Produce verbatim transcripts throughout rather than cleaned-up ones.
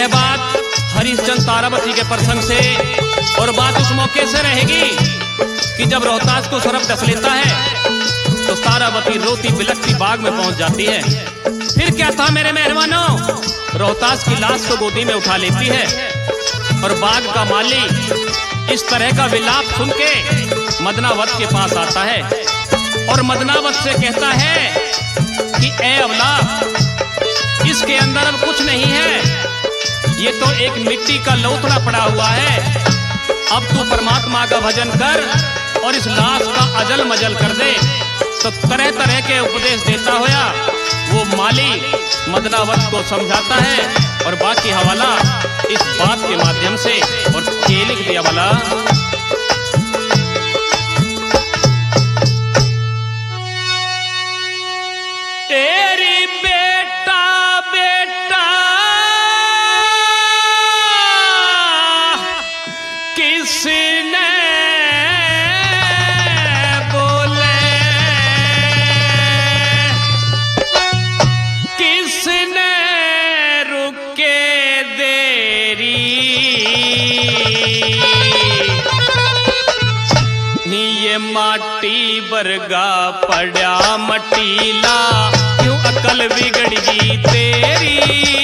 यह बात हरिश्चंद्र तारावती के प्रसंग से, और बात उस मौके से रहेगी कि जब रोहतास को सरफ डस लेता है तो तारावती रोती बिलखती बाग में पहुंच जाती है। फिर क्या था मेरे मेहरबानों, रोहतास की लाश को गोदी में उठा लेती है और बाग का माली इस तरह का विलाप सुन के मदनावत के पास आता है और मदनावत से कहता है कि ए अबला, इसके अंदर अब कुछ नहीं है, ये तो एक मिट्टी का लौथड़ा पड़ा हुआ है। अब तू परमात्मा का भजन कर और इस लाश का अजल मजल कर दे। तो तरह तरह के उपदेश देता हुआ वो माली मदनावत को समझाता है और बाकी हवाला इस बात के माध्यम से, और ये लिख दिया वाला, तेरी बेटा बेटा किसने बोले, किसने रुके देरी, ये माटी बरगा पड़ा मटीला, क्यों अकल बिगड़गी तेरी,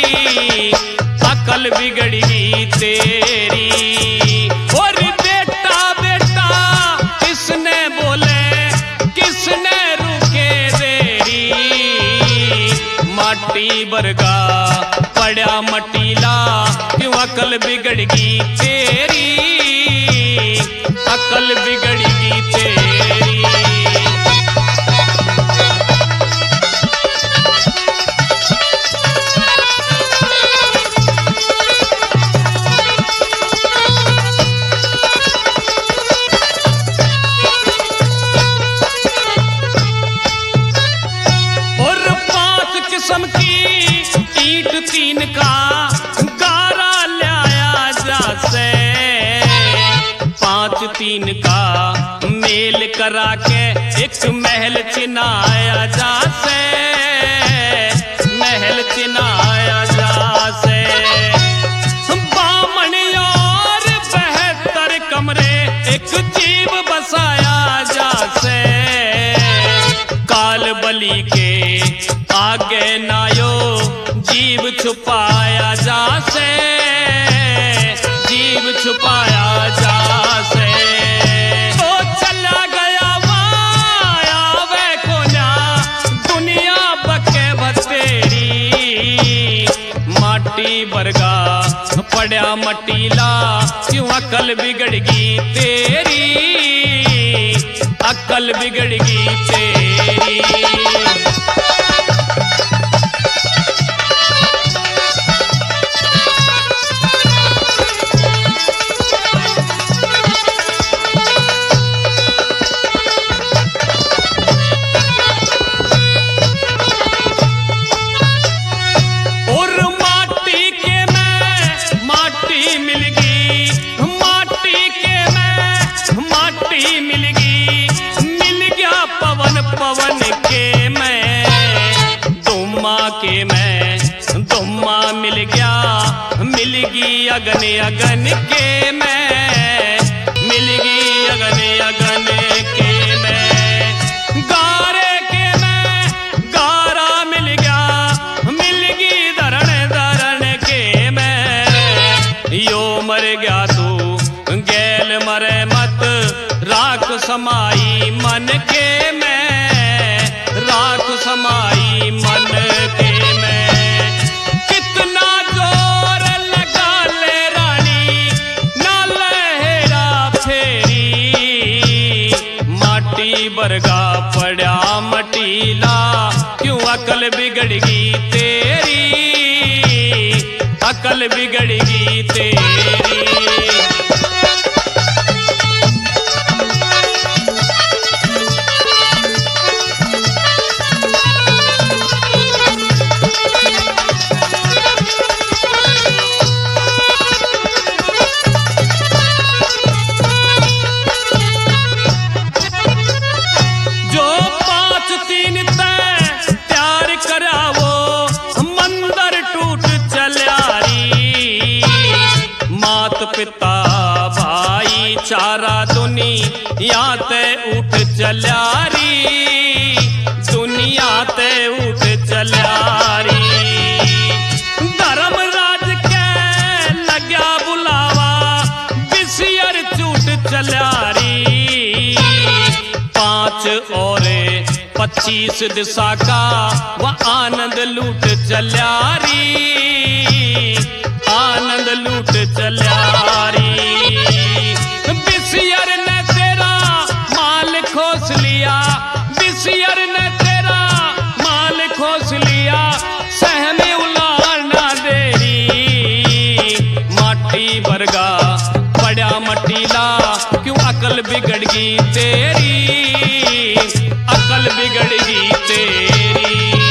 अकल बिगड़गी तेरी। और बेटा बेटा किसने बोले, किसने रुके देरी, माटी बरगा पड़ा मटीला, क्यों अकल बिगड़गी तेरी, अकल बिगड़गी तेरी। और पांच किस्म की ईंट तीन का गारा लाया जासे, पांच तीन का मेल करा के एक महल चिनाया जासे, महल चिनाया जासे। बामन और बहत्तर कमरे एक जीव बसाया जासे, काल बलि के आगे नायो जीव छुपाया जासे, जीव छुपाया जासे। तो चला गया माया वे कोना दुनिया बके बतेरी, माटी बरगा पड़ा मटीला, क्यों अकल बिगड़गी तेरी, अकल बिगड़गी तेरी। पवन के मैं दुम्मा के मैं दुम्मा मिल गया, मिलगी अगन अगन के मैं, मिलगी अगन अगन के मैं, गारे के मैं गारा मिल गया, मिलगी धरण धरण के मैं। यो मर गया तू गैल मरे मत, राख समाई मन के मैं, राख समाई मन के मैं। कितना जोर लगा ले रानी ना लहरा फेरी, माटी बरगा पड़ा मटीला, क्यों अकल बिगड़गी तेरी, अकल बिगड़गी तेरी। करावो मंदिर टूट चल्यारी, पच्चीस दिशा का वह आनंद लूट चल्यारी, आनंद लूट चल्यारी। बिसियर ने तेरा माल खोस लिया, बिसियर ने तेरा माल खोस लिया, सहमे उलाना देरी। माटी बरगा पड़ा मटीला, क्यों अकल बिगड़ गई तेरी, अकल बिगड़ गई तेरी।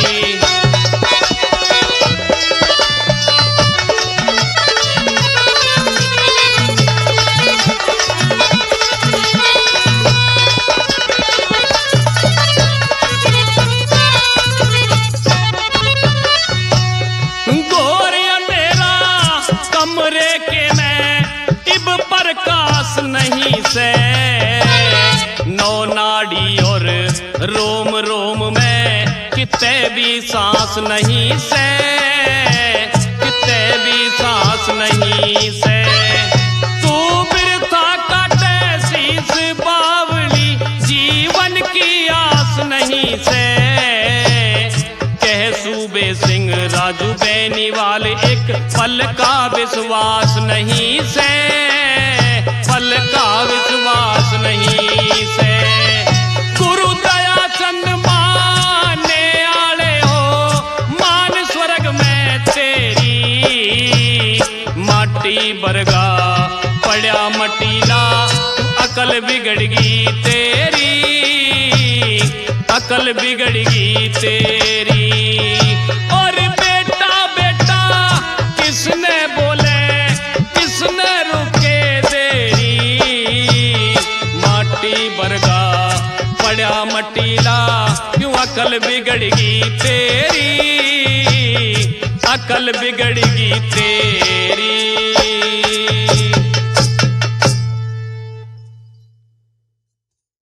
नहीं से नौ नाड़ी और रोम रोम में कितने भी सांस नहीं से, कितने भी सांस नहीं से। तू बिरथा काटे शीस बावली, जीवन की आस नहीं से। कह सूबे सिंह राजू बेनीवाल, एक पल का विश्वास नहीं से, पल का विश्वास नहीं से। गुरु दया चंद माने आले हो, मान स्वर्ग में तेरी। माटी बरगा पड़ा मटीला, अकल बिगड़ गई तेरी, अकल बिगड़ गई तेरी। और बेटा बेटा किसने बोले, किसने रुके बरगा पड़ा मटीला, क्यों अकल बिगड़ गई तेरी, अकल बिगड़ गई तेरी।